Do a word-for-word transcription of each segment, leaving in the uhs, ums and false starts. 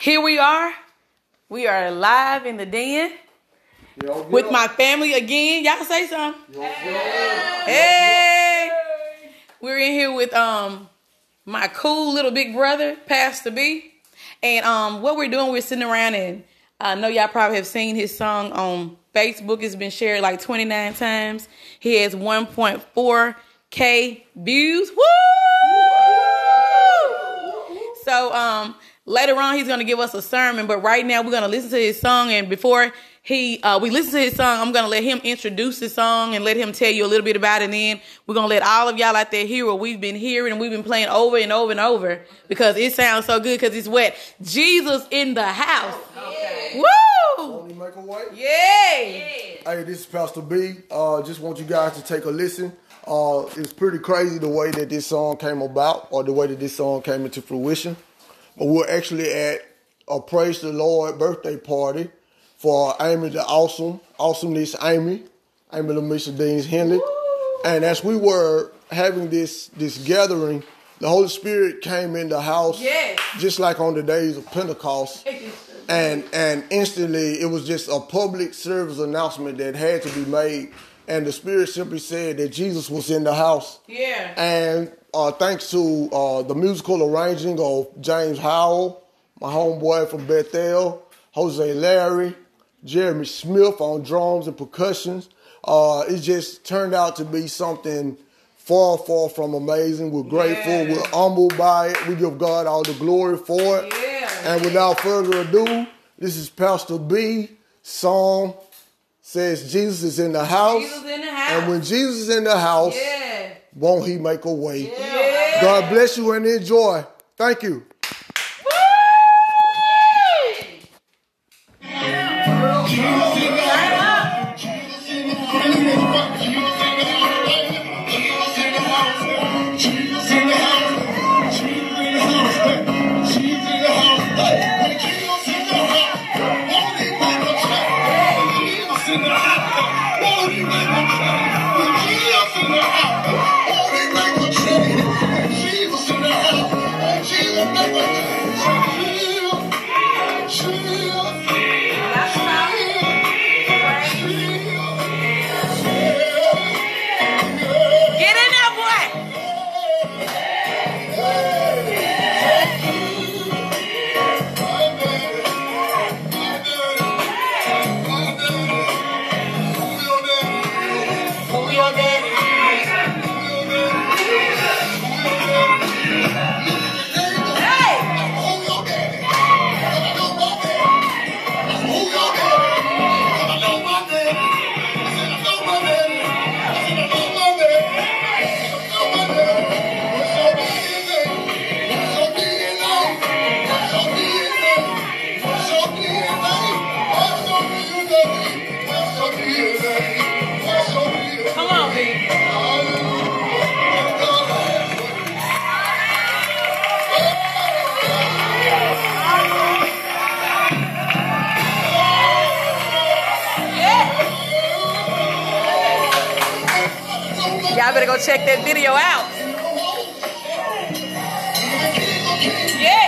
Here we are. We are live in the den yo, yo. with my family again. Y'all say something. Yo, yo. Hey. We're in here with um my cool little big brother, Pastor B. And um what we're doing, we're sitting around, and I know y'all probably have seen his song on Facebook. It's been shared like twenty-nine times. He has one point four K views. Woo! So um later on, he's going to give us a sermon, but right now we're going to listen to his song. And before he uh, we listen to his song, I'm going to let him introduce the song and let him tell you a little bit about it. And then we're going to let all of y'all out there hear what we've been hearing and we've been playing over and over and over because it sounds so good because it's what? Jesus in the house. Okay. Woo! Only make a way? Yeah. Hey, this is Pastor B. Uh, just want you guys to take a listen. Uh, it's pretty crazy the way that this song came about or the way that this song came into fruition. But we're actually at a Praise the Lord birthday party for Amy the Awesome, Awesomeness Amy, Amy LaMisha Deans Henley. And as we were having this this gathering, the Holy Spirit came in the house, yes. just like on the days of Pentecost. and and instantly, it was just a public service announcement that had to be made. And the Spirit simply said that Jesus was in the house. Yeah. And uh, thanks to uh, the musical arranging of James Howell, my homeboy from Bethel, Jose Larry, Jeremy Smith on drums and percussions, uh, it just turned out to be something far, far from amazing. We're grateful. Yeah. We're humbled by it. We give God all the glory for it. Yeah. And without further ado, this is Pastor B. Song says Jesus is in the house. Jesus in the house. And when Jesus is in the house, yeah. won't he make a way? Yeah. God bless you and enjoy. Thank you. Y'all better go check that video out. Yeah.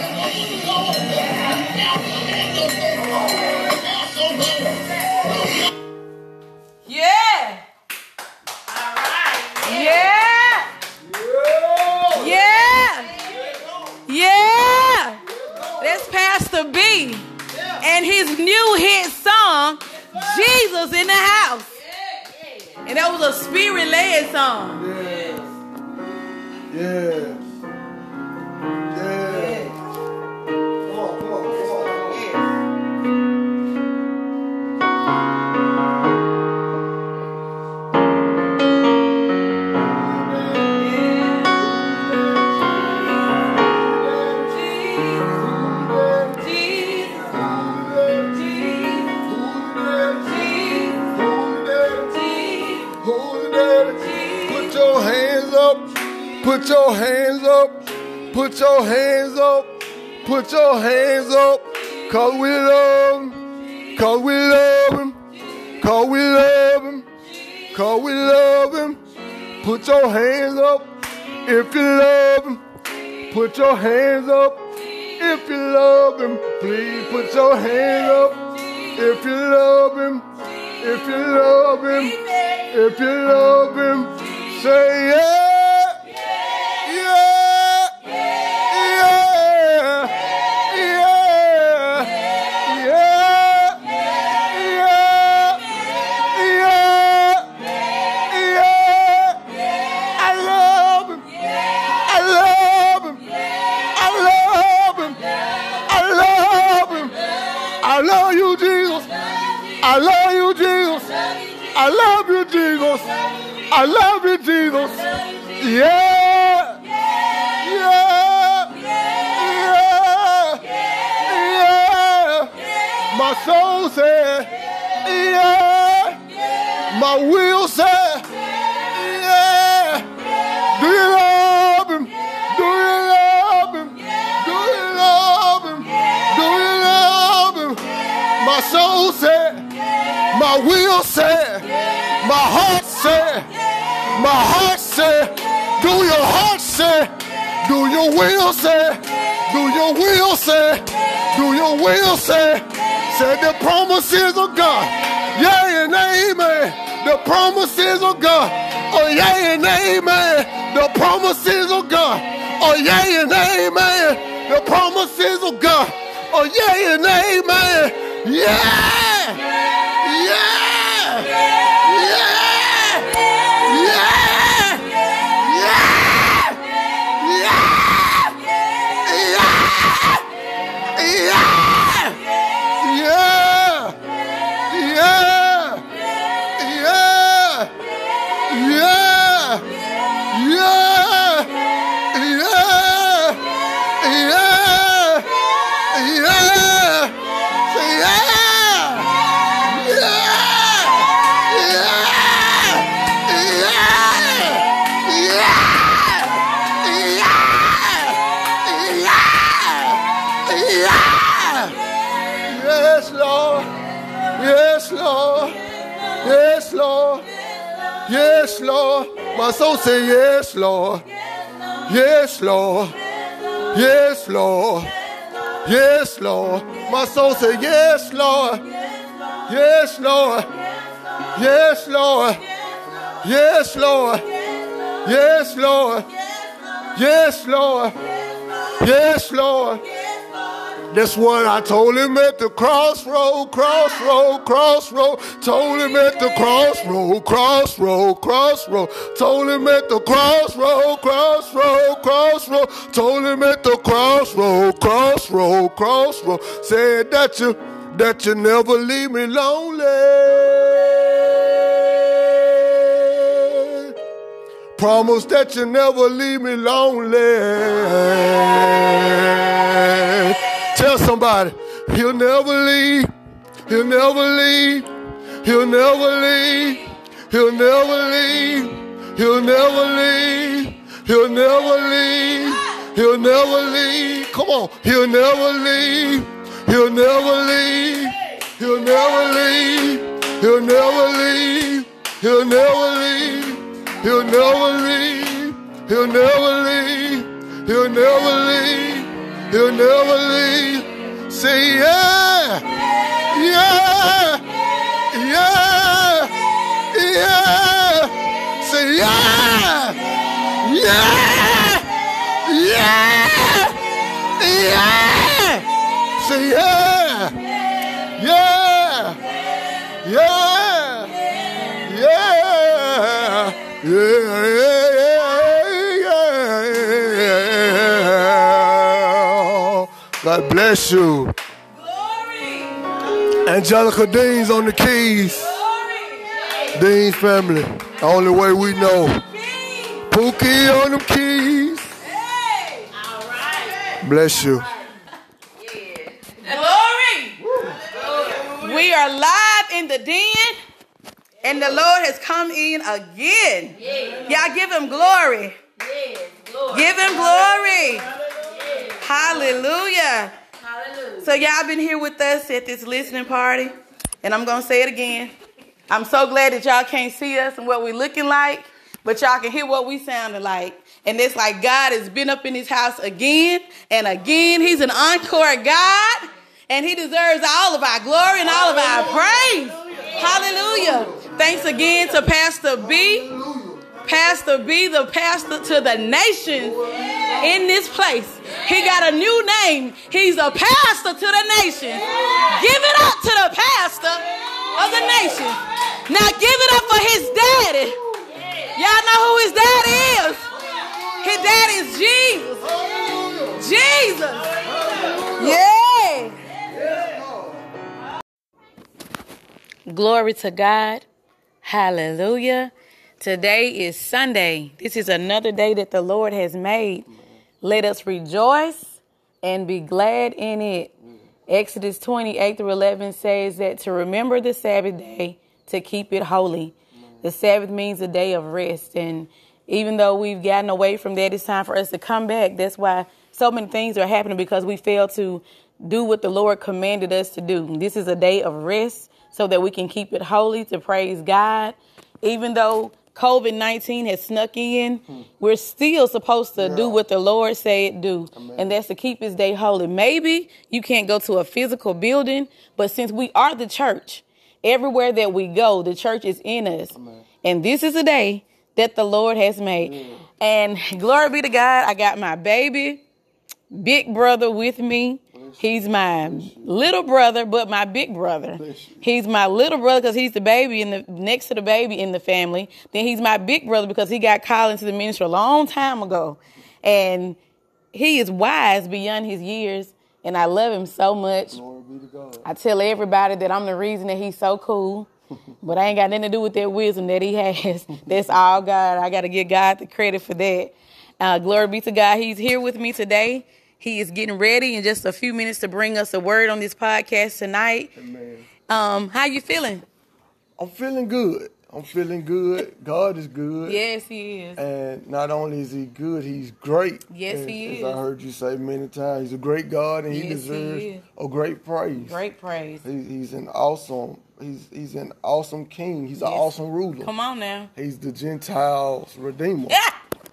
Yeah. All right. Yeah. Yeah. Yeah. That's Pastor B and his new hit song, Jesus in the House. And that was a spirit-led song. Yes. Yes. Yes. Come on, come on, come on, come Put your hands up, put your hands up, put your hands up, cause we love him, cause we love him, cause we love him, cause we love him. Put your hands up if you love him, put your hands up If you love him, please put your hand up. If you love him, if you love him, if you love him, say yeah. I love you, Jesus. I love you, Jesus. I love you, Jesus. Yeah. Yeah. Yeah. Yeah. My soul said, yeah. My will said, yeah. Do you love him? Do you love him? Do you love him? Do you love him? My soul said, my will said, my heart said, my heart said, do your heart say, do your will say, do your will say, do your will say, say the promises of God, yea and amen, the promises of God, oh yea and amen, the promises of God, oh yea and amen, the promises of God, oh yea and amen, yeah, yeah. Yes, Lord. My soul say yes, Lord. Yes, Lord. Yes, Lord. Yes, Lord. My soul say yes, Lord. Yes, Lord. Yes, Lord. Yes, Lord. Yes, Lord. Yes, Lord. Yes, Lord. That's what I told him at the crossroad, crossroad, crossroad. Told him at the crossroad, crossroad, crossroad. Told him at the crossroad, crossroad, crossroad. Told him at the crossroad, crossroad, crossroad. Said that you, that you never leave me lonely. Promise that you never leave me lonely. Tell somebody, he'll never leave, he'll never leave, he'll never leave, he'll never leave, he'll never leave, he'll never leave, he'll never leave. Come on, he'll never leave, he'll never leave, he'll never leave, he'll never leave, he'll never leave, he'll never leave, he'll never leave, he'll never leave. He'll never leave. Say yeah, yeah, yeah, yeah. Say yeah, yeah, yeah, yeah. Say yeah, yeah, yeah, yeah, yeah, yeah. God bless you. Glory. Angelica Dean's on the keys. Glory. Dean's family. The only way we know. Pookie on them keys. Hey. All right. Bless you. Glory. We are live in the den, and the Lord has come in again. Y'all give him glory. Give him glory. Hallelujah. Hallelujah. So y'all been here with us at this listening party. And I'm going to say it again. I'm so glad that y'all can't see us and what we looking like. But y'all can hear what we sounding like. And it's like God has been up in his house again and again. He's an encore God. And he deserves all of our glory and all of our praise. Hallelujah. Thanks again to Pastor B. Pastor B, the pastor to the nations in this place. He got a new name. He's a pastor to the nations. Give it up to the pastor of the nations. Now give it up for his daddy. Y'all know who his daddy is. His daddy is Jesus. Jesus. Yeah. Glory to God. Hallelujah. Today is Sunday. This is another day that the Lord has made. Let us rejoice and be glad in it. Exodus twenty-eight through eleven says that to remember the Sabbath day, to keep it holy. The Sabbath means a day of rest. And even though we've gotten away from that, it's time for us to come back. That's why so many things are happening, because we fail to do what the Lord commanded us to do. This is a day of rest so that we can keep it holy, to praise God. Even though COVID nineteen has snuck in, hmm. we're still supposed to yeah. do what the Lord said do. Amen. And that's to keep his day holy. Maybe you can't go to a physical building, but since we are the church, everywhere that we go, the church is in us. Amen. And this is a day that the Lord has made. Yeah. And glory be to God, I got my baby, big brother with me. He's my little brother, but my big brother. He's my little brother because he's the baby in the next to the baby in the family. Then he's my big brother because he got called into the ministry a long time ago. And he is wise beyond his years, and I love him so much. Glory be to God. I tell everybody that I'm the reason that he's so cool, but I ain't got nothing to do with that wisdom that he has. That's all God. I got to give God the credit for that. Uh, glory be to God. He's here with me today. He is getting ready in just a few minutes to bring us a word on this podcast tonight. Amen. Um, how you feeling? I'm feeling good. I'm feeling good. God is good. Yes, he is. And not only is he good, he's great. Yes, as, he is. As I heard you say many times, he's a great God, and yes, he deserves he a great praise. Great praise. He, he's an awesome. He's he's an awesome king. He's yes. an awesome ruler. Come on now. He's the Gentiles' redeemer. Yeah.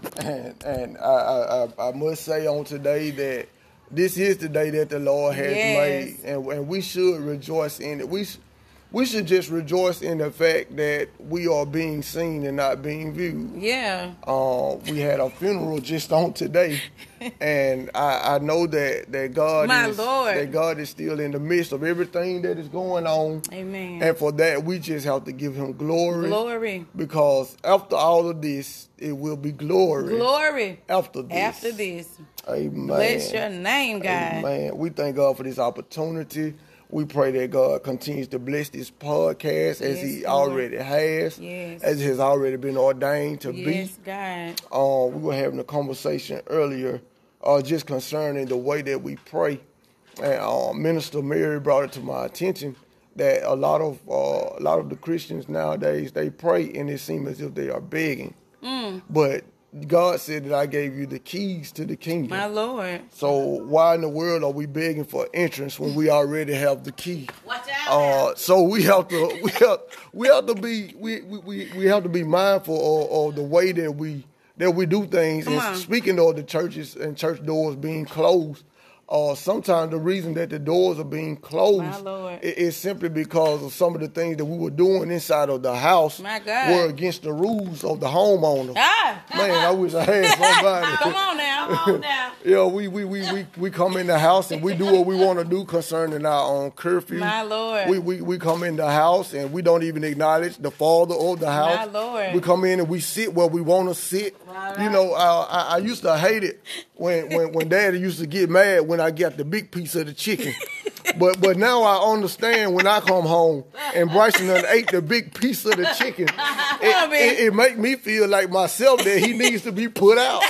And and I, I I must say on today that this is the day that the Lord has yes. made, and, and we should rejoice in it. We we should just rejoice in the fact that we are being seen and not being viewed. Yeah. Uh, we had a funeral just on today, and I, I know that that God My is Lord. that God is still in the midst of everything that is going on. Amen. And for that, we just have to give Him glory. Glory. Because after all of this, it will be glory. Glory. After this. After this. Amen. Bless your name, God. Amen. We thank God for this opportunity. We pray that God continues to bless this podcast as yes, He Lord. already has, yes. as it has already been ordained to yes, be. Yes, God. Uh, we were having a conversation earlier uh, just concerning the way that we pray. And uh, Minister Mary brought it to my attention that a lot of uh, a lot of the Christians nowadays, they pray and it seems as if they are begging. Mm. But God said that I gave you the keys to the kingdom. My Lord. So why in the world are we begging for entrance when we already have the key? Watch out. Uh, so we have to we have we have to be we we, we have to be mindful of, of the way that we that we do things. Come and on. Speaking of the churches and church doors being closed, Uh, sometimes the reason that the doors are being closed is simply because of some of the things that we were doing inside of the house My God. were against the rules of the homeowner. Ah. Man, I wish I had somebody. Come on now. Come on now. Yeah, we, we, we, we, we come in the house and we do what we want to do concerning our own curfew. My Lord. We, we, we come in the house and we don't even acknowledge the father of the house. My Lord. We come in and we sit where we want to sit. Right. You know, uh, I, I used to hate it when, when, when Daddy used to get mad when I got the big piece of the chicken. But but now I understand when I come home and Bryson done ate the big piece of the chicken, it, it, it make me feel like myself that he needs to be put out.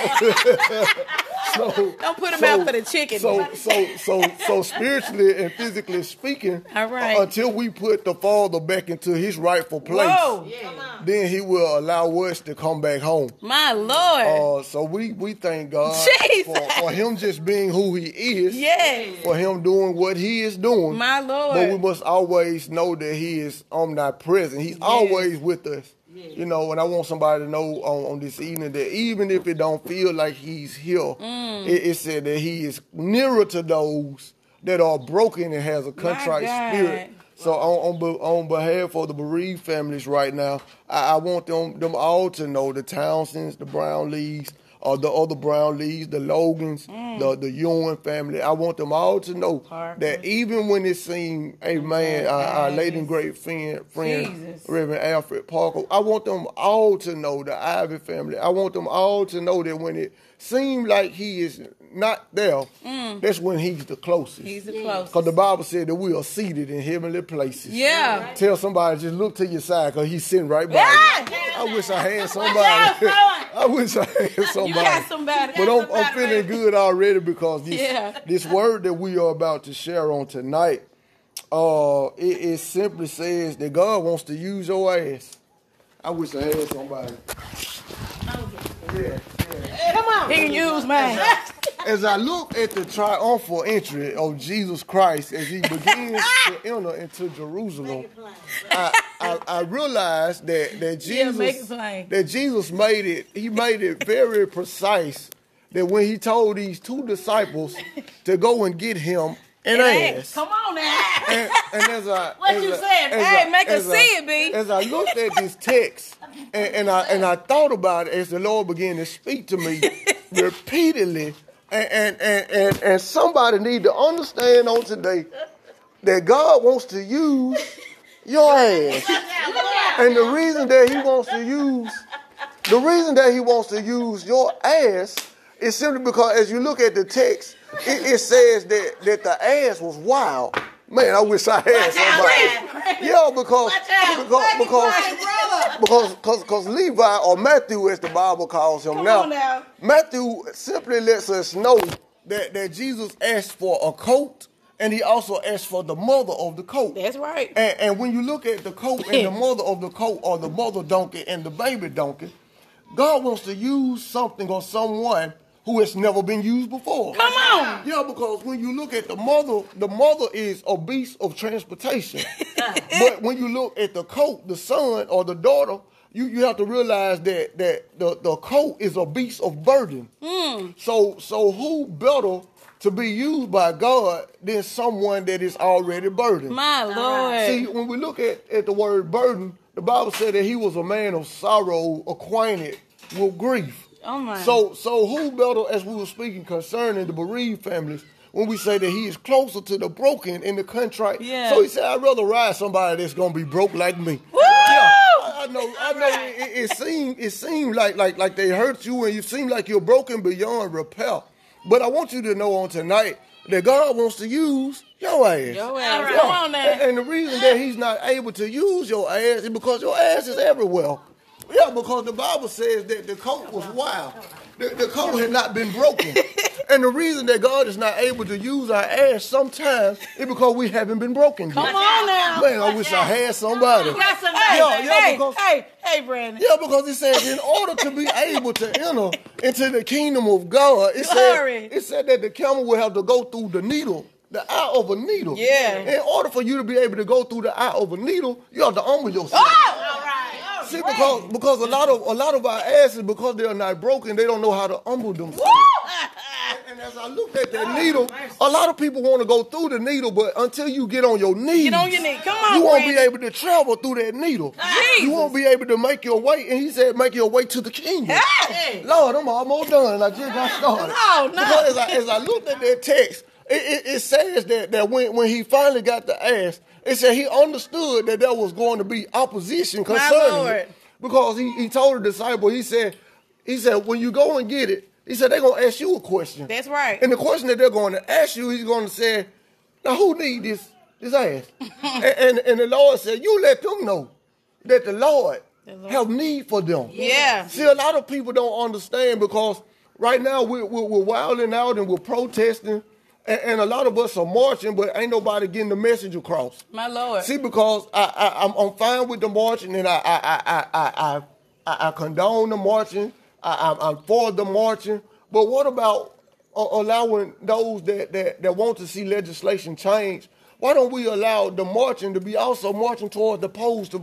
So, don't put him so, out for the chicken. So so so so spiritually and physically speaking, all right. uh, until we put the father back into his rightful place, Whoa. then he will allow us to come back home. My Lord. Uh, so we, we thank God for, for him just being who he is. Yes. For him doing what he is doing. My Lord. But we must always know that he is omnipresent. He's yes. always with us. Yeah. You know, and I want somebody to know on, on this evening that even if it don't feel like he's here, mm. it, it said that he is nearer to those that are broken and has a contrite spirit. So on, on on behalf of the bereaved families right now, I, I want them them all to know, the Townsends, the Brownlees, or the other Brownlees, the Logans, mm. the the Ewan family. I want them all to know Parker. That even when it seemed, hey man, our, our late and great friend, friend Reverend Alfred Parker, I want them all to know, the Ivy family. I want them all to know that when it seemed like he is not there, mm. that's when he's the closest. He's the closest. Because the Bible said that we are seated in heavenly places. Yeah. Right. Tell somebody, just look to your side, because he's sitting right by yeah. you. I wish I had somebody. I wish I had somebody. You got somebody. But I'm, I'm feeling good already, because this, yeah. this word that we are about to share on tonight, uh, it, it simply says that God wants to use your ass. I wish I had somebody. Yeah, yeah. Come on. He can use mine. As I look at the triumphal entry of Jesus Christ as he begins to enter into Jerusalem, I, I, I realized that, that Jesus yeah, that Jesus made it, he made it very precise that when he told these two disciples to go and get him an ass. Come on now. And, and as I what as you I, saying? Hey, I, make us I, see it, B. As I looked at this text and, and I and I thought about it as the Lord began to speak to me repeatedly. And, and, and, and, and somebody need to understand on today that God wants to use your ass. And the reason that he wants to use, the reason that he wants to use your ass is simply because as you look at the text, it, it says that, that the ass was wild. Man, I wish I had somebody. Yeah, because because because because because because Levi, or Matthew as the Bible calls him now, now, Matthew simply lets us know that, that Jesus asked for a coat, and he also asked for the mother of the coat. That's right. And, and when you look at the coat and the mother of the coat, or the mother donkey and the baby donkey, God wants to use something or someone who has never been used before. Come on. Yeah, because when you look at the mother, the mother is a beast of transportation. But when you look at the coat, the son or the daughter, you, you have to realize that that the, the coat is a beast of burden. Mm. So so who better to be used by God than someone that is already burdened? My Lord. See, when we look at, at the word burden, the Bible said that he was a man of sorrow, acquainted with grief. Oh my. So, so who better, as we were speaking concerning the bereaved families, when we say that he is closer to the broken in the contrite. Yeah. So he said, I'd rather ride somebody that's gonna be broke like me. Woo! Yeah, I, I know, I know. Right. It, it seemed, it seemed like, like, like they hurt you, and you seem like you're broken beyond repair. But I want you to know on tonight that God wants to use your ass. Your ass. Right. Come on now. And, and the reason that he's not able to use your ass is because your ass is everywhere. Yeah, because the Bible says that the coat was wild. The, the coat had not been broken. And the reason that God is not able to use our ass sometimes is because we haven't been broken yet. Come on now. Man, I wish I had somebody. You got somebody. Yeah, yeah, hey, because, hey, hey, Brandon. Yeah, because it says in order to be able to enter into the kingdom of God, it said, it said that the camel will have to go through the needle. The eye of a needle. Yeah. In order for you to be able to go through the eye of a needle, you have to humble yourself. Oh! All right. See, because because a lot of a lot of our asses, because they are not broken, they don't know how to humble themselves. And, and as I looked at that needle, a lot of people want to go through the needle, but until you get on your knees, get on your knees. Come on, you won't Brandon. be able to travel through that needle. Jesus. You won't be able to make your way. And he said, make your way to the kingdom. Hey. Lord, I'm almost done. I just got started. No, no. Because as I, as I looked at that text, it, it, it says that, that when, when he finally got the ass, it said he understood that there was going to be opposition concerning it. Because he, he told the disciple, he said, he said, when you go and get it, he said, they're going to ask you a question. That's right. And the question that they're going to ask you, he's going to say, now who need this, this ass? and, and, and the Lord said, you let them know that the Lord, the Lord have need for them. Yeah. See, a lot of people don't understand because right now we're, we're, we're wilding out and we're protesting. And, and a lot of us are marching, but ain't nobody getting the message across. My Lord. See, because I, I, I'm, I'm fine with the marching, and I, I, I, I, I, I condone the marching. I, I'm for the marching. But what about allowing those that, that, that want to see legislation change? Why don't we allow the marching to be also marching toward the polls to vote?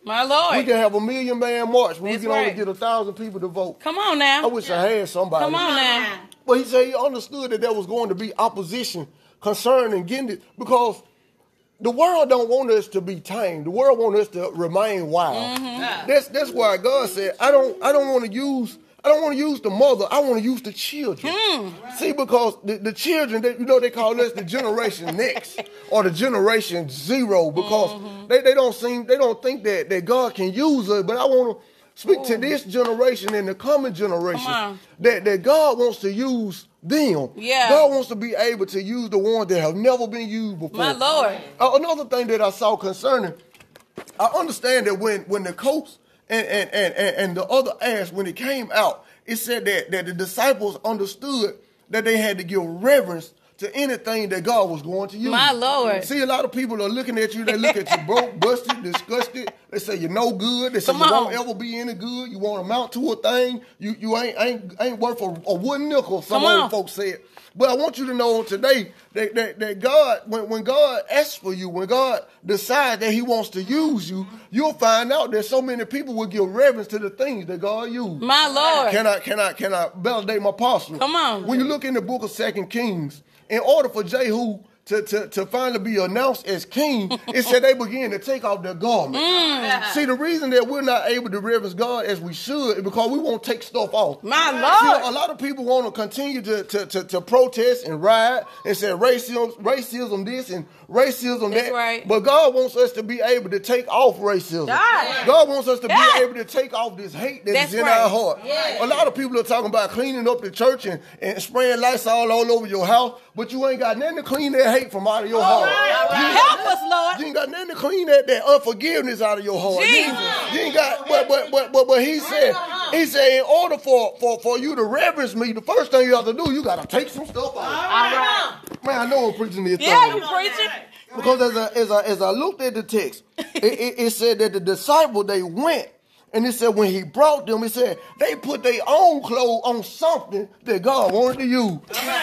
My Lord. We can have a million man march, but That's we can right. only get a thousand people to vote. Come on now. I wish I had somebody. Come on now. But he said he understood that there was going to be opposition concerning getting it because the world don't want us to be tamed. The world wants us to remain wild. Mm-hmm. That's that's why God said, I don't I don't want to use I don't want to use the mother. I want to use the children. Mm. See, because the, the children, they, you know, they call us the generation next or the generation zero because mm-hmm. they, they don't seem they don't think that, that God can use us. But I want to speak oh. to this generation and the coming generation that, that God wants to use them. Yeah. God wants to be able to use the ones that have never been used before. My Lord. Uh, another thing that I saw concerning, I understand that when, when the coats and, and, and, and, and the other ass, when it came out, it said that, that the disciples understood that they had to give reverence to anything that God was going to use. My Lord. See, a lot of people are looking at you. They look at you broke, busted, disgusted. They say you're no good. They say Come you on. won't ever be any good. You won't amount to a thing. You you ain't ain't ain't worth a, a wooden nickel, some Come old on. folks said. But I want you to know today that, that, that God, when, when God asks for you, when God decides that he wants to use you, you'll find out that so many people will give reverence to the things that God used. My Lord. Can I, can I, can I validate my apostle? Come on. When you look in the book of Second Kings, in order for Jehu to, to, to finally be announced as king, it said they began to take off their garments. Mm. See, the reason that we're not able to reverence God as we should is because we won't take stuff off. My Lord. See, a lot of people want to continue to, to, to, to protest and riot and say racism, racism this and racism That's that. right. But God wants us to be able to take off racism. God, God wants us to be yeah. able to take off this hate that That's is in right. our heart. Yeah. A lot of people are talking about cleaning up the church and, and spraying Lysol all over your house, but you ain't got nothing to clean that hate from out of your heart. All right. Help us, Lord. You ain't got nothing to clean that, that unforgiveness out of your heart. Jesus. You, you ain't got, but, but, but, but, but he said, he said, in order for, for, for you to reverence me, the first thing you have to do, you got to take some stuff out. All right. Man, I know I'm preaching this Yeah, thing. you preaching. Because as I, as I, as I looked at the text, it, it, it said that the disciples, they went, and it said when he brought them, it said they put their own clothes on something that God wanted to use.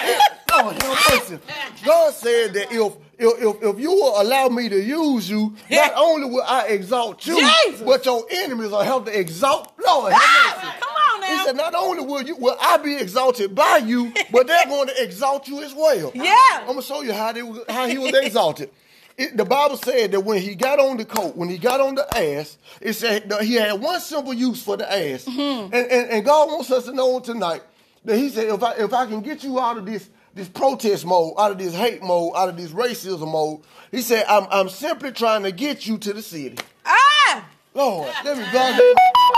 God, help us. God said that if If, if, if you will allow me to use you, not only will I exalt you, Jesus. but your enemies will help to exalt. Lord, have Ah, mercy. come on now. He said, not only will you, will I be exalted by you, but they're going to exalt you as well. Yeah. I'm going to show you how, they, how he was exalted. It, the Bible said that when he got on the coat, when he got on the ass, it said that he had one simple use for the ass. Mm-hmm. and, and, and God wants us to know tonight that he said, if I, if I can get you out of this, this protest mode, out of this hate mode, out of this racism mode, he said, I'm, I'm simply trying to get you to the city. Ah! Lord, let me God. See,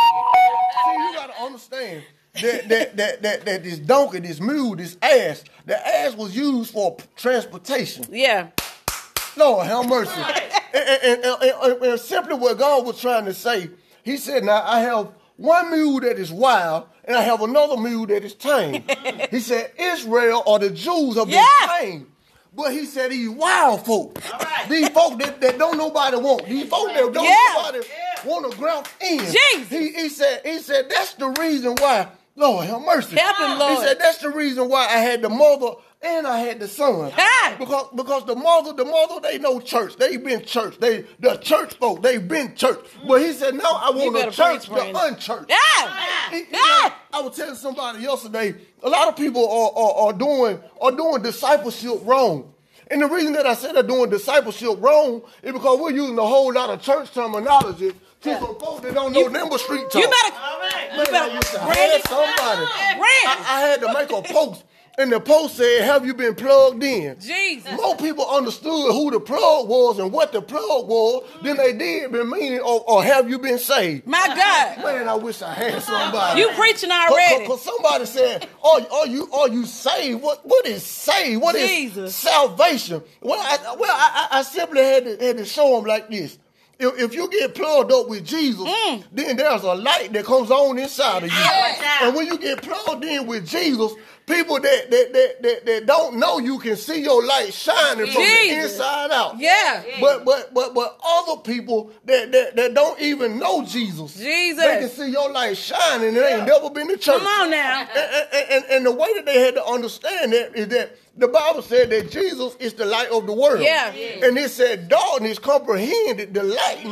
you got to understand that, that, that, that, that this donkey, this mule, this ass, the ass was used for transportation. Yeah. Lord, have mercy. and, and, and, and, and simply what God was trying to say, he said, now I have one mule that is wild, and I have another mule that is tame. He said, Israel or the Jews have been Yeah. tame. But he said these wild folk, right. these folk that, that don't nobody want, these folk that don't Yeah. nobody want to ground in. Jesus. He, he said, he said that's the reason why, Lord have mercy. Help him, Lord. He said that's the reason why I had the mother and I had the son. Ah. Because because the mother, the mother, they know church. They been church. They the church folk, they been church. But he said, no, I want better the church, preach, the friend. unchurched. Yeah. He- he- Yeah. I was telling somebody yesterday, a lot of people are, are, are doing are doing discipleship wrong. And the reason that I said they're doing discipleship wrong is because we're using a whole lot of church terminology to Yeah. some folks that don't know number street talk. You better. All right. Man, You better I used to brand have it. somebody. Brand I, I had to make a post, and the post said, have you been plugged in? Jesus. More people understood who the plug was and what the plug was than they did been meaning or, or have you been saved. My God. Man, I wish I had somebody. You preaching already. Because somebody said, are, are you are you saved? What What is saved? What is Jesus. salvation? Well, I, well, I, I simply had to, had to show them like this. If, if you get plugged up with Jesus, Mm. then there's a light that comes on inside of you. Yeah. And when you get plugged in with Jesus, people that that, that, that, that don't know you can see your light shining from the Jesus. inside out. Yeah. But but but but other people that, that, that don't even know Jesus, Jesus. they can see your light shining and they ain't never been to church. Come on now. And, and, and, and the way that they had to understand that is that the Bible said that Jesus is the light of the world. Yeah. Yeah. And it said darkness comprehended the light not.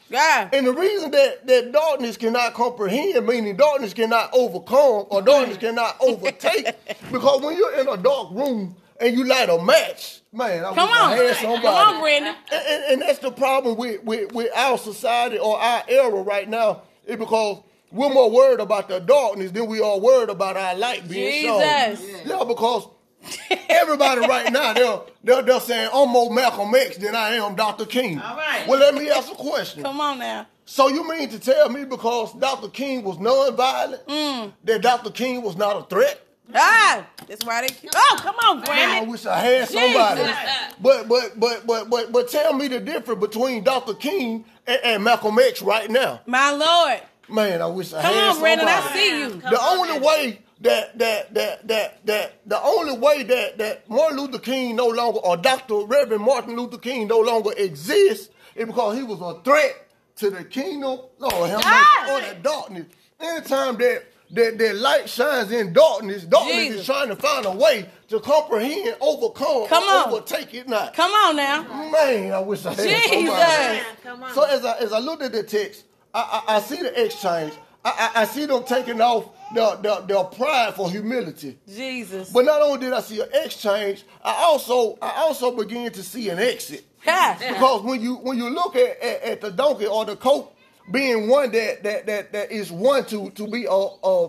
Yeah. And the reason that, that darkness cannot comprehend, meaning darkness cannot overcome or darkness cannot overtake, because when you're in a dark room and you light a match, man, I Come wish on. I had somebody. Come on, Brandon. And, and, and that's the problem with, with, with our society or our era right now, is because we're more worried about the darkness than we are worried about our light being shown. Jesus. Yeah, because everybody right now, they're, they're, they're saying, I'm more Malcolm X than I am Doctor King. All right. Well, let me ask a question. Come on now. So you mean to tell me because Doctor King was nonviolent, Mm. that Doctor King was not a threat? Ah, that's why they. Oh, come on, Man, Brandon. I wish I had somebody. Jesus. But but but but but but tell me the difference between Doctor King and, and Malcolm X right now. My Lord. Man, I wish I Come had on, Brandon. somebody. I see you. The only way that that that that that the only way that that Martin Luther King no longer or Doctor Reverend Martin Luther King no longer exists is because he was a threat to the kingdom, Lord have mercy, or the darkness. Anytime that that that light shines in darkness, darkness Jesus. is trying to find a way to comprehend, overcome, Come or on. overtake it not. Come on now. Man, I wish I had Jesus. somebody. Come on. So as I as I looked at the text, I, I, I see the exchange. I, I, I see them taking off their, their, their pride for humility. Jesus. But not only did I see an exchange, I also I also began to see an exit. Ha. Because when you when you look at, at, at the donkey or the colt being one that that that, that is one to to be a, a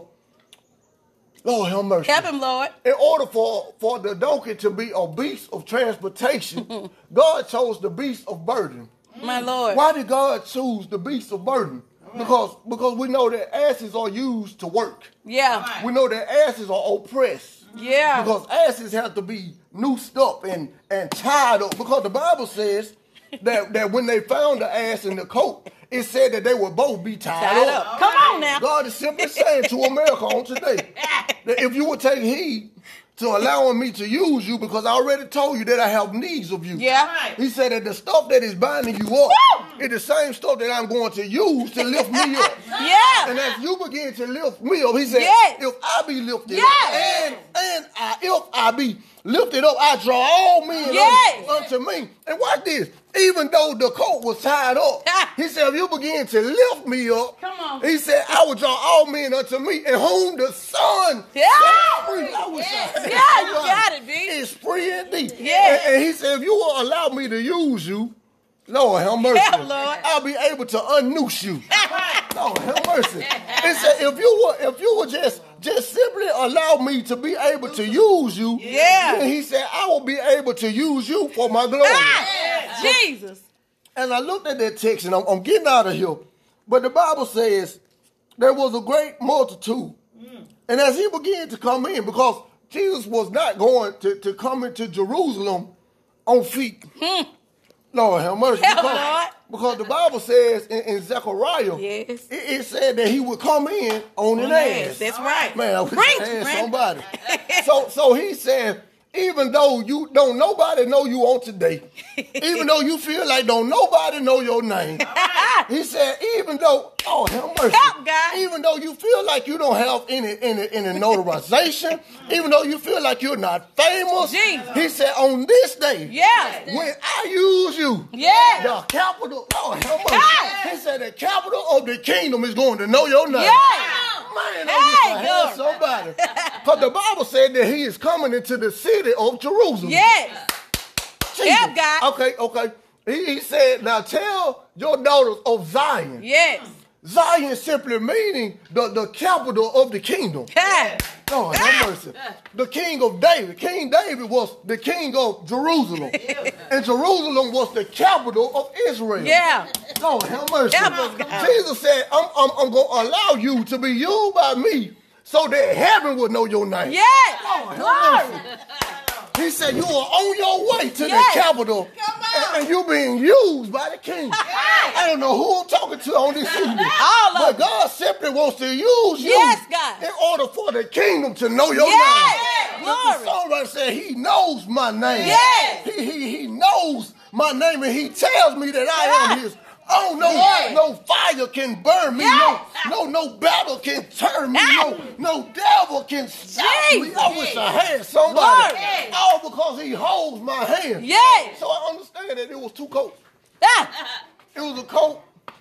Lord have mercy. Help him, Lord. In order for, for the donkey to be a beast of transportation, God chose the beast of burden. My Lord. Why did God choose the beast of burden? Because because we know that asses are used to work. Yeah. We know that asses are oppressed. Yeah. Because asses have to be noosed up and, and tied up. Because the Bible says that, that when they found the ass and the colt, it said that they would both be tied, Tied up. up. Come on now. God is simply saying to America on today that if you would take heed to allowing me to use you, because I already told you that I have needs of you. Yeah. He said that the stuff that is binding you up is the same stuff that I'm going to use to lift me up. Yeah. And as you begin to lift me up, he said, Yes. if I be lifted Yes. up, and, and I, if I be lifted up, I draw all men Yes. unto, unto me. And watch this. Even though the coat was tied up, Ah. he said, if you begin to lift me up, Come on. he said, I will draw all men unto me, and whom the Son Yeah. set free. I wish I had Yeah, you somebody. got it, B. It's free indeed. Yeah. And, and he said, if you will allow me to use you, Lord have mercy, Yeah, Lord. I'll be able to unnoose you. Lord have mercy. He said, if you would, if you would just, just simply allow me to be able to use you, Yeah. then he said, I will be able to use you for my glory. Ah, Jesus. And I looked at that text, and I'm, I'm getting out of here. But the Bible says there was a great multitude. Mm. And as he began to come in, because Jesus was not going to, to come into Jerusalem on feet. Hmm. Lord have mercy. Help, because, Lord. because the Bible says in, in Zechariah, Yes. it, it said that he would come in on an On ass. ass. That's right. Man, I wish Preach, I had Brent. somebody. so, so he said, even though you don't nobody know you on today, even though you feel like don't nobody know your name, he said, even though, oh, have mercy. Help, God. Even though you feel like you don't have any, any, any notarization, even though you feel like you're not famous, Jesus. he said, on this day, Yeah. when I use you, Yeah. the capital, oh, have mercy. Ah. He said, the capital of the kingdom is going to know your name. Yeah. Man, Hey, I wish I had glory. somebody. Because the Bible said that he is coming into the city of Jerusalem. Yes. Jesus. Help, God. Okay, okay. He, he said, now tell your daughters of Zion. Yes. Zion simply meaning the, the capital of the kingdom. Ha. Lord have mercy. The king of David. King David was the king of Jerusalem. And Jerusalem was the capital of Israel. Yeah. Lord have mercy. Help us, God. Jesus said, I'm, I'm, I'm going to allow you to be used by me so that heaven will know your name. Yes. Lord have Glory. mercy. He said, you are on your way to Yes. the capital, and, and you being used by the king. I don't know who I'm talking to on this evening. All of but them. God simply wants to use you Yes, God. in order for the kingdom to know your Yes. name. Glory. The songwriter said, he knows my name. Yes. He, he, he knows my name, and he tells me that I am Yes. his. Oh, no, Yes. no fire can burn me. Yes. No, no, no battle can turn me. Yes. No, no devil can stop me. Jesus. I wish I had somebody. Glory. All because he holds my hand. Yes. So I understand that it was two coats. Ah. It was a coat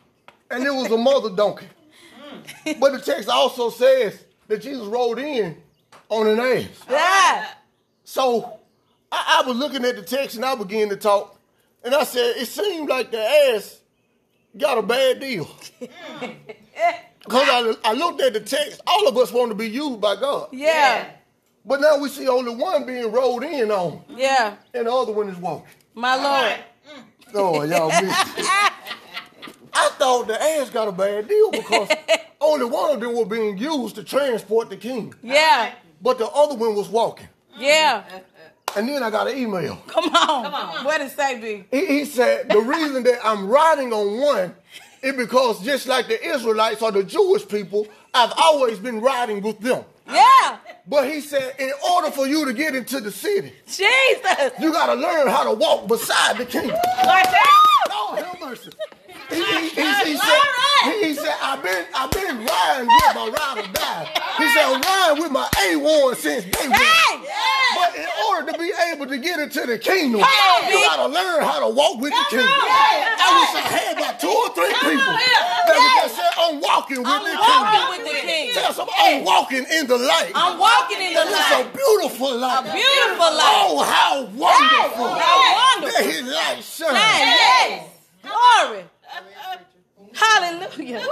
and it was a mother donkey. But the text also says that Jesus rode in on an ass. Yeah. So I, I was looking at the text and I began to talk. And I said, it seemed like the ass got a bad deal. Because I, I looked at the text, all of us want to be used by God. Yeah. But now we see only one being rolled in on. Yeah. And the other one is walking. My Lord. Oh, y'all missed it. I thought the ass got a bad deal because only one of them was being used to transport the king. Yeah. But the other one was walking. Yeah. And then I got an email. Come on. Come on. What did it say, B? He, he said the reason that I'm riding on one is because just like the Israelites or the Jewish people, I've always been riding with them. Yeah. But he said, in order for you to get into the city, Jesus, you got to learn how to walk beside the king. Watch out. Lord have mercy. He, he, he, he, said, he, he said, I've been, I've been riding with my ride or die. He said, I'm riding with my A one since day one. Hey. But in order to be able to get into the kingdom, on, you got to learn how to walk with the king. Yeah. I wish I had about two or three people that would just say, I'm walking with I'm the walking king. with the king. Tell somebody, I'm walking in the light. I'm walking in the And light. it's a beautiful light. A beautiful light. Oh, how wonderful. How wonderful. That his light shines. Yes. Glory. Hallelujah.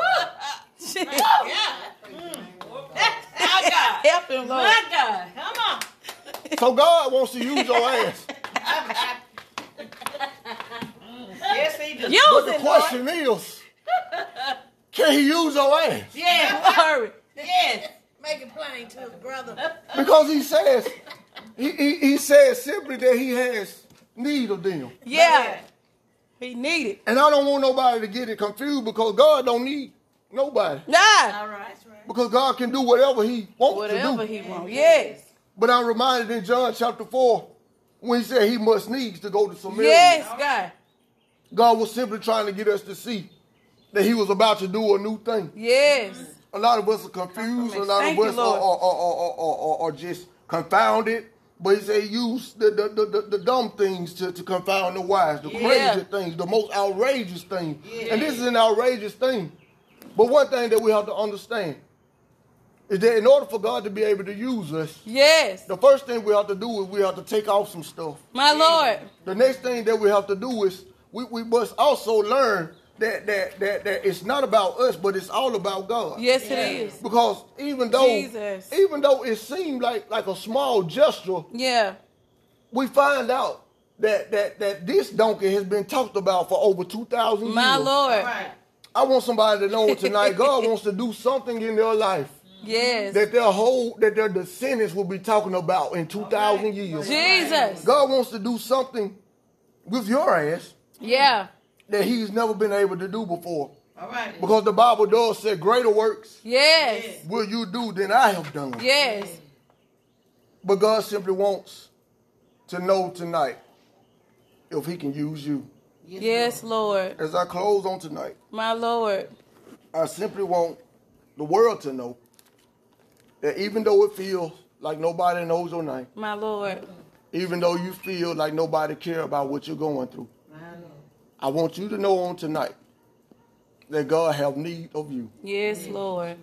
My God. Help him, Lord. My God. Come on. So God wants to use your ass. Yes, he does. Use But the it, question is, can he use your ass? Yes. Glory. Yes. Make it plain to the brother. Because he says, he, he, he says simply that he has need of them. Yeah. He needed. And I don't want nobody to get it confused because God don't need nobody. Nah. All right. That's right. Because God can do whatever he wants Whatever to do. he wants. Yes. But I'm reminded in John chapter four when he said he must needs to go to Samaria. Yes, God. God was simply trying to get us to see that he was about to do a new thing. Yes. A lot of us are confused. A lot Thank of you, us Lord. are, are, are, are, are, are just confounded. But he said use the, the, the, the, the dumb things to, to confound the wise, the Yeah. crazy things, the most outrageous thing. Yeah. And this is an outrageous thing. But one thing that we have to understand is that in order for God to be able to use us, Yes. the first thing we have to do is we have to take off some stuff. My Lord. The next thing that we have to do is we, we must also learn that, that, that, that it's not about us, but it's all about God. Yes, it is. Because even though Jesus. even though it seemed like, like a small gesture, Yeah. we find out that, that, that this donkey has been talked about for over two thousand years. My Lord. Right. I want somebody to know tonight God wants to do something in their life Yes. that their whole that their descendants will be talking about in two thousand years. Jesus. God wants to do something with your ass Yeah. that he's never been able to do before. All right. Because the Bible does say greater works Yes. will you do than I have done. Yes. But God simply wants to know tonight if he can use you. Yes, Lord. As I close on tonight, My Lord. I simply want the world to know that even though it feels like nobody knows your name, My Lord. even though you feel like nobody cares about what you're going through, I want you to know on tonight that God have need of you. Yes, Lord.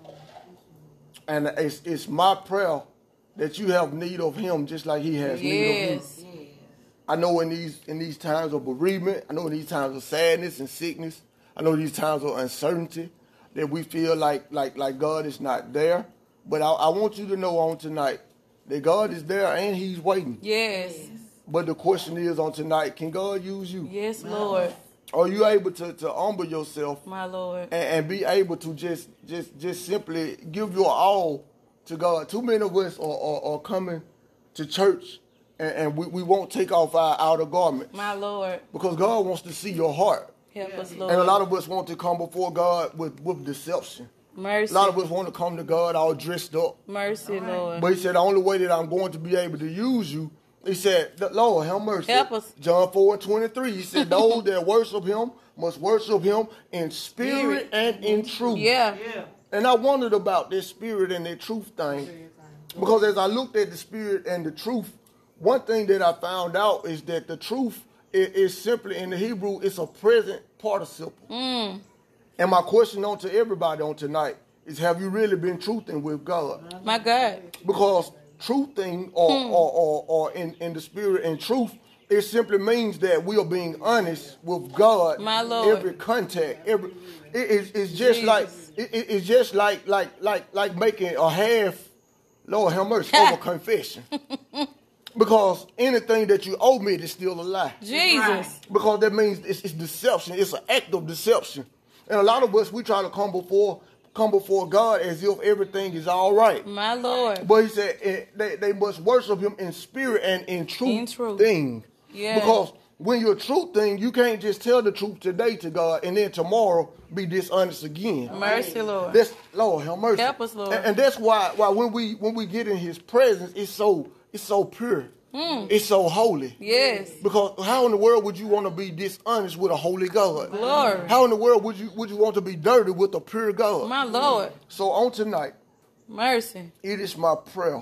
And it's, it's my prayer that you have need of him just like he has need of you. Yes. I know in these in these times of bereavement, I know in these times of sadness and sickness, I know these times of uncertainty that we feel like like like God is not there. But I, I want you to know on tonight that God is there and he's waiting. Yes. But the question is on tonight, can God use you? Yes, Lord. Are you able to, to humble yourself My Lord. and, and be able to just just just simply give your all to God? Too many of us are, are, are coming to church and, and we, we won't take off our outer garments. My Lord. Because God wants to see your heart. Help us, Lord. And a lot of us want to come before God with, with deception. Mercy. A lot of us want to come to God all dressed up. Mercy, Lord. But he said the only way that I'm going to be able to use you, he said, Lord, have mercy. Help us. John four and twenty-three, he said, those that worship him must worship him in spirit, Spirit. and in truth. Yeah. Yeah. And I wondered about this spirit and that truth thing. Because as I looked at the spirit and the truth, one thing that I found out is that the truth is, is simply, in the Hebrew, it's a present participle. Mm. And my question on to everybody on tonight is, have you really been truthing with God? My God. Because truthing or, hmm. or, or, or in, in the spirit and truth, it simply means that we are being honest with God. My Lord. Every contact, every it, it, it's just Jesus. like it, it, it's just like like like like making a half, Lord have mercy, over confession. Because anything that you omit is still a lie. Jesus. Because that means it's, it's deception. It's an act of deception. And a lot of us, we try to come before come before God as if everything is all right. My Lord. But he said eh, they, they must worship him in spirit and in truth. In truth. Thing. Yeah. Because when you're truth thing, you can't just tell the truth today to God and then tomorrow be dishonest again. Mercy, Lord. That's Lord, have mercy. Help us, Lord. And, and that's why why when we when we get in his presence, it's so it's so pure. Mm. It's so holy. Yes. Because how in the world would you want to be dishonest with a holy God? Lord. How in the world would you would you want to be dirty with a pure God? My Lord. So on tonight, mercy. It is my prayer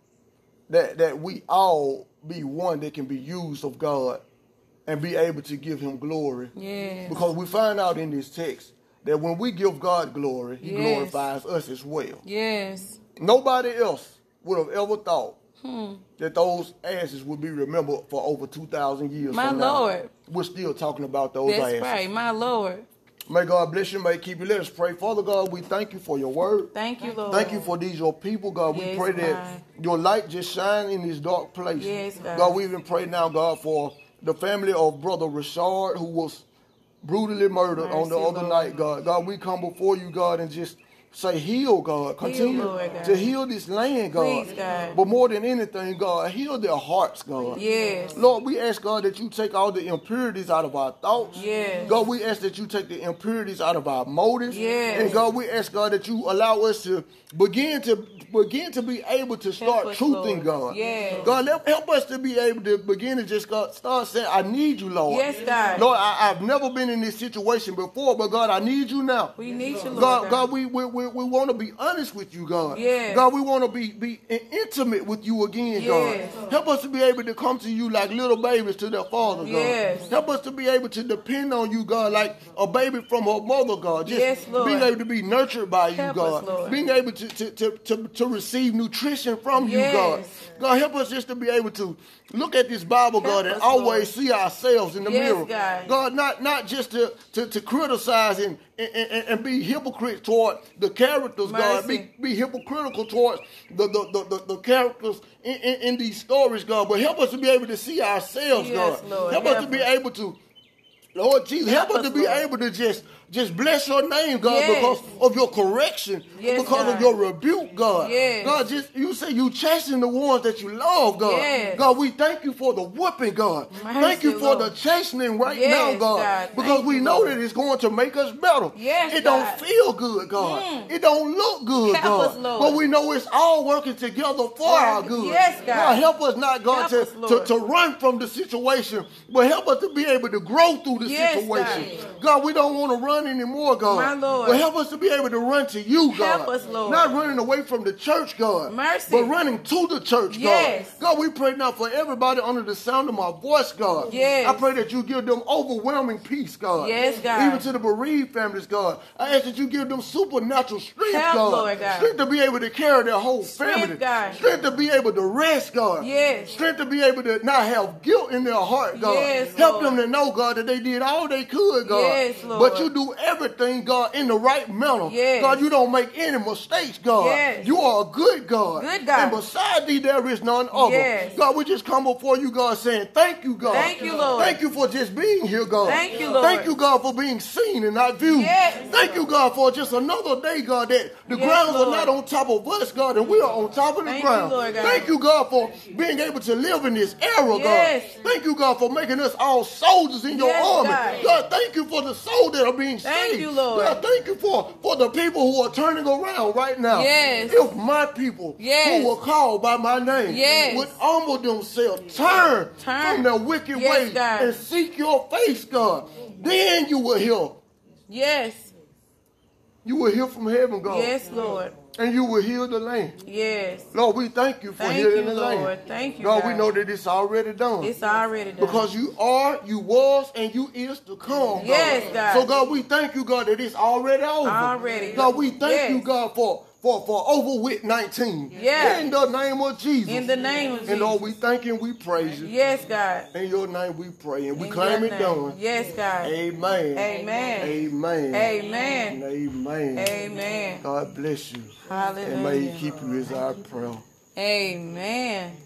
that that we all be one that can be used of God and be able to give him glory. Yes. Because we find out in this text that when we give God glory, he yes. glorifies us as well. Yes. Nobody else would have ever thought Hmm. that those ashes would be remembered for over two thousand years my from Lord. now. We're still talking about those That's ashes. That's right, my Lord. May God bless you, may keep you. Let us pray. Father God, we thank you for your word. Thank you, Lord. Thank you for these your people, God. Yes, we pray that God. your light just shine in this dark place. Yes, God. God, we even pray now, God, for the family of Brother Rashard, who was brutally murdered Mercy, on the other Lord. night, God. God, we come before you, God, and just say, heal, God. Continue heal, Lord, God. to heal this land, God. Please, God. But more than anything, God, heal their hearts, God. Yes. Lord, we ask, God, that you take all the impurities out of our thoughts. Yes. God, we ask that you take the impurities out of our motives. Yes. And God, we ask, God, that you allow us to begin to begin to be able to start us, truthing, Lord. God. Yes. God, let, help us to be able to begin to just God, start saying, I need you, Lord. Yes, God. Lord, I, I've never been in this situation before, but God, I need you now. We need you, Lord. God, God, God we, we, we, we want to be honest with you, God. Yes. God, we want to be, be intimate with you again, Yes. God. Help us to be able to come to you like little babies to their father, God. Yes. Help us to be able to depend on you, God, like a baby from her mother, God. Just yes, Lord. being able to be nurtured by you, help God. Us, Lord. Being able to, to, to, to, to receive nutrition from yes. you, God. God, help us just to be able to look at this Bible, help God, and us, always Lord. see ourselves in the yes, mirror. God. God, not, not just to, to, to criticize and, and, and, and be hypocrite toward the characters, Mercy. God. Be, be hypocritical towards the, the, the, the, the characters in, in, in these stories, God. But help us to be able to see ourselves, yes, God. Lord. Help, help us to be us. able to, Lord Jesus, help, help us, us to be Lord. able to just, just bless your name, God, yes. because of your correction, yes, because God. of your rebuke, God. Yes. God, just you say you chasing the ones that you love, God. Yes. God, we thank you for the whooping, God. Mercy, thank you for Lord. the chastening right yes, now, God, God. because thank we you, know Lord. that it's going to make us better. Yes, it God. don't feel good, God. Mm. It don't look good, help God. Us, Lord. But we know it's all working together for yes. our good. Yes, God. God, help us not, God, help to, us, to, to run from the situation, but help us to be able to grow through the yes, situation. God. God, we don't want to run anymore, God. My Lord. But help us to be able to run to you, God. Help us, Lord. Not running away from the church, God. Mercy. But running to the church, yes. God. God, we pray now for everybody under the sound of my voice, God. Yes. I pray that you give them overwhelming peace, God. Yes, God. Even to the bereaved families, God. I ask that you give them supernatural strength, Help, God. Lord, God. Strength to be able to carry their whole strength, family. God. Strength to be able to rest, God. Yes. Strength to be able to not have guilt in their heart, God. Yes, Help Lord. them to know, God, that they did all they could, God. Yes, Lord. But you do everything, God, in the right manner. Yes. God, you don't make any mistakes, God. Yes. You are a good God. Good God. And beside thee, there is none other. Yes. God, we just come before you, God, saying, thank you, God. Thank you, Lord. Thank you for just being here, God. Thank you, Lord. Thank you, God, for being seen and not viewed. Yes. Thank you, God, for just another day, God, that the yes, grounds Lord. are not on top of us, God, and we are on top of the Thank ground. You, Lord, God. Thank you, God, for being able to live in this era, yes. God. Thank you, God, for making us all soldiers in your yes, army. God. God, thank you for the souls that are being thank saved. You, Lord. God, thank you for, for the people who are turning around right now. Yes. If my people yes. who were called by my name yes. would humble themselves, turn, turn. from their wicked yes, ways God. and seek your face, God, then you will hear. Yes. You will hear from heaven, God. Yes, Lord. and you will heal the land. Yes. Lord, we thank you for thank healing you, the Lord. land. Thank you, Lord, God. we know that it's already done. It's already done. Because you are, you was, and you is to come, God. Yes, God. So, God, we thank you, God, that it's already over. Already. God, we thank yes. you, God, for For, for over with nineteen. Yeah. In the name of Jesus. In the name of Jesus. And Lord, we thank you and we praise you. Yes, God. In your name we pray and we In claim it name. done. Yes, God. Amen. Amen. Amen. Amen. Amen. Amen. God bless you. Hallelujah. And may he keep you as our prayer. Amen.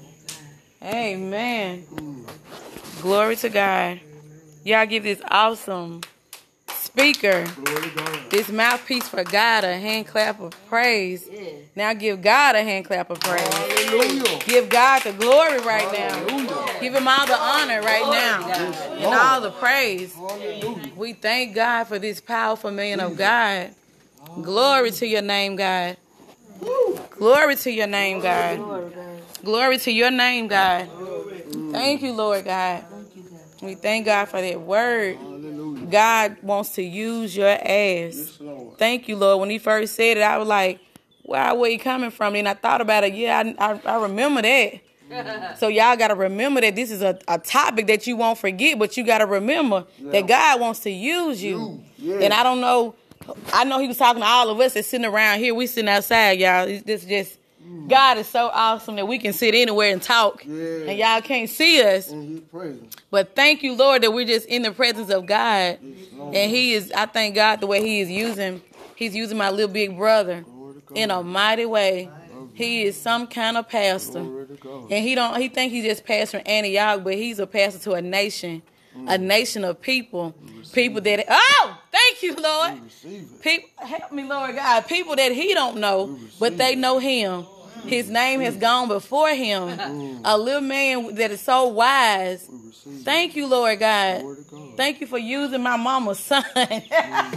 Amen. Mm. Glory to God. Y'all give this awesome speaker, this mouthpiece for God, a hand clap of praise. Yeah. Now give God a hand clap of praise. Hallelujah. Give God the glory right Hallelujah. Now. Give him all the honor right glory now. Yes, and all the praise. Hallelujah. We thank God for this powerful man of God. Hallelujah. Glory to your name, God. Woo. Glory to your name, God. Glory, glory to your name, God. Glory. Thank you, Lord God. Thank you, God. We thank God for that word. God wants to use your ass. Yes, Lord. Thank you, Lord. When he first said it, I was like, wow, where he coming from? And I thought about it. Yeah, I, I, I remember that. So y'all got to remember that this is a, a topic that you won't forget, but you got to remember yeah. that God wants to use you. you. Yeah. And I don't know. I know he was talking to all of us that's sitting around here. We sitting outside, y'all. This just... God is so awesome that we can sit anywhere and talk, yeah. and y'all can't see us. But thank you, Lord, that we're just in the presence of God. Yes, and he is, I thank God the way he is using, he's using my little big brother in a mighty way. He is some kind of pastor. And he don't, he think he's just pastor in Antioch, but he's a pastor to a nation, mm. a nation of people. People that, oh, thank you, Lord. People, help me, Lord God. People that he don't know, but they know him. His name has gone before him. A little man that is so wise. Thank you, Lord God. Thank you for using my mama's son. Thank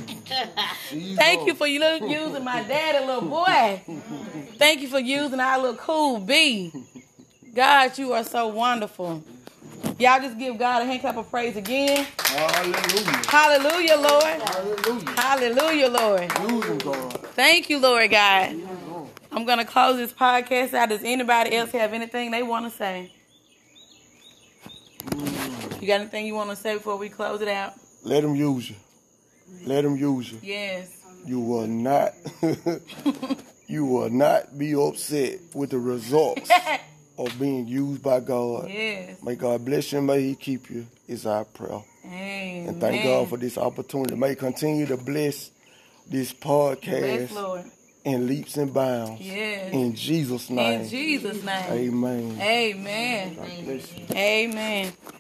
you for using my daddy, little boy. Thank you for using our little cool B. God, you are so wonderful. Y'all just give God a hand clap of praise again. Hallelujah. Hallelujah, Lord. Hallelujah, Hallelujah Lord. Thank you, Lord God. I'm going to close this podcast out. Does anybody else have anything they want to say? You got anything you want to say before we close it out? Let him use you. Let him use you. Yes. You will not, you will not be upset with the results of being used by God. Yes. May God bless you and may he keep you is our prayer. Amen. And thank God for this opportunity. May he continue to bless this podcast. Bless, Lord. In leaps and bounds. Yes. In Jesus' name. In Jesus' name. Amen. Amen. God bless you. Amen.